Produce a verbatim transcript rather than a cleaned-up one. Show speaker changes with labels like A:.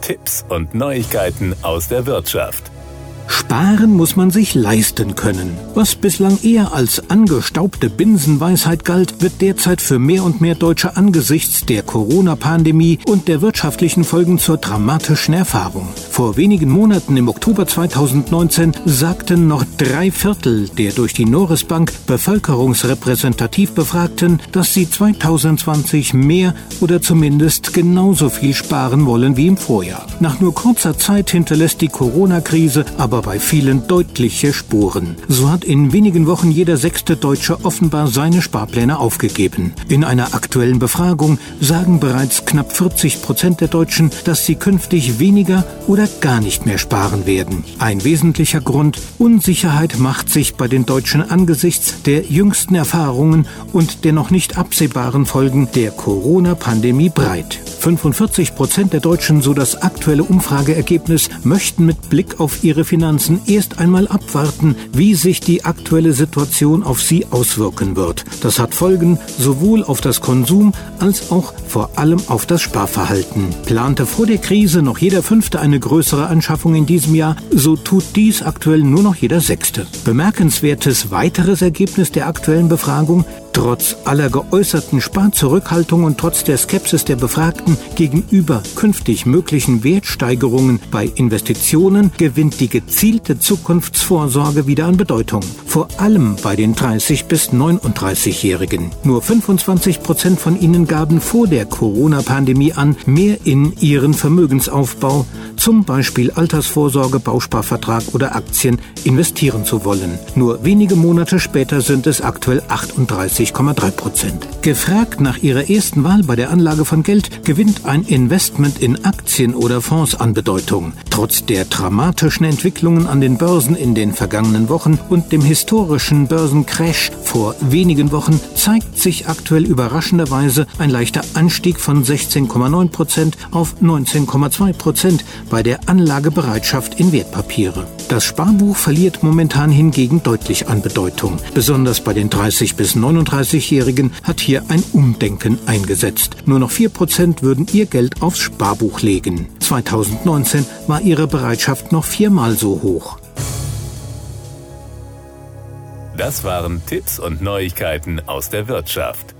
A: Tipps und Neuigkeiten aus der Wirtschaft.
B: Sparen muss man sich leisten können. Was bislang eher als angestaubte Binsenweisheit galt, wird derzeit für mehr und mehr Deutsche angesichts der Corona-Pandemie und der wirtschaftlichen Folgen zur dramatischen Erfahrung. Vor wenigen Monaten im Oktober zweitausendneunzehn sagten noch drei Viertel der durch die Norris Bank bevölkerungsrepräsentativ Befragten, dass sie zweitausendzwanzig mehr oder zumindest genauso viel sparen wollen wie im Vorjahr. Nach nur kurzer Zeit hinterlässt die Corona-Krise aber bei vielen deutliche Spuren. So hat in wenigen Wochen jeder sechste Deutsche offenbar seine Sparpläne aufgegeben. In einer aktuellen Befragung sagen bereits knapp vierzig Prozent der Deutschen, dass sie künftig weniger oder gar nicht mehr sparen werden. Ein wesentlicher Grund: Unsicherheit macht sich bei den Deutschen angesichts der jüngsten Erfahrungen und der noch nicht absehbaren Folgen der Corona-Pandemie breit. fünfundvierzig Prozent der Deutschen, so das aktuelle Umfrageergebnis, möchten mit Blick auf ihre Finanzen erst einmal abwarten, wie sich die aktuelle Situation auf sie auswirken wird. Das hat Folgen sowohl auf das Konsum als auch vor allem auf das Sparverhalten. Plante vor der Krise noch jeder Fünfte eine größere Anschaffung in diesem Jahr, so tut dies aktuell nur noch jeder Sechste. Bemerkenswertes weiteres Ergebnis der aktuellen Befragung: Trotz aller geäußerten Sparzurückhaltung und trotz der Skepsis der Befragten gegenüber künftig möglichen Wertsteigerungen bei Investitionen gewinnt die gezielte Zukunftsvorsorge wieder an Bedeutung. Vor allem bei den dreißig- bis neununddreißigjährigen. Nur fünfundzwanzig Prozent von ihnen gaben vor der Corona-Pandemie an, mehr in ihren Vermögensaufbau, zum Beispiel Altersvorsorge, Bausparvertrag oder Aktien, investieren zu wollen. Nur wenige Monate später sind es aktuell achtunddreißig Komma drei Prozent. Gefragt nach ihrer ersten Wahl bei der Anlage von Geld, gewinnt ein Investment in Aktien oder Fonds an Bedeutung. Trotz der dramatischen Entwicklungen an den Börsen in den vergangenen Wochen und dem historischen Börsencrash vor wenigen Wochen zeigt sich aktuell überraschenderweise ein leichter Anstieg von sechzehn Komma neun Prozent auf neunzehn Komma zwei Prozent bei der Anlagebereitschaft in Wertpapiere. Das Sparbuch verliert momentan hingegen deutlich an Bedeutung. Besonders bei den dreißig- bis neununddreißigjährigen hat hier ein Umdenken eingesetzt. Nur noch vier Prozent würden ihr Geld aufs Sparbuch legen. zweitausendneunzehn war ihre Bereitschaft noch viermal so hoch.
A: Das waren Tipps und Neuigkeiten aus der Wirtschaft.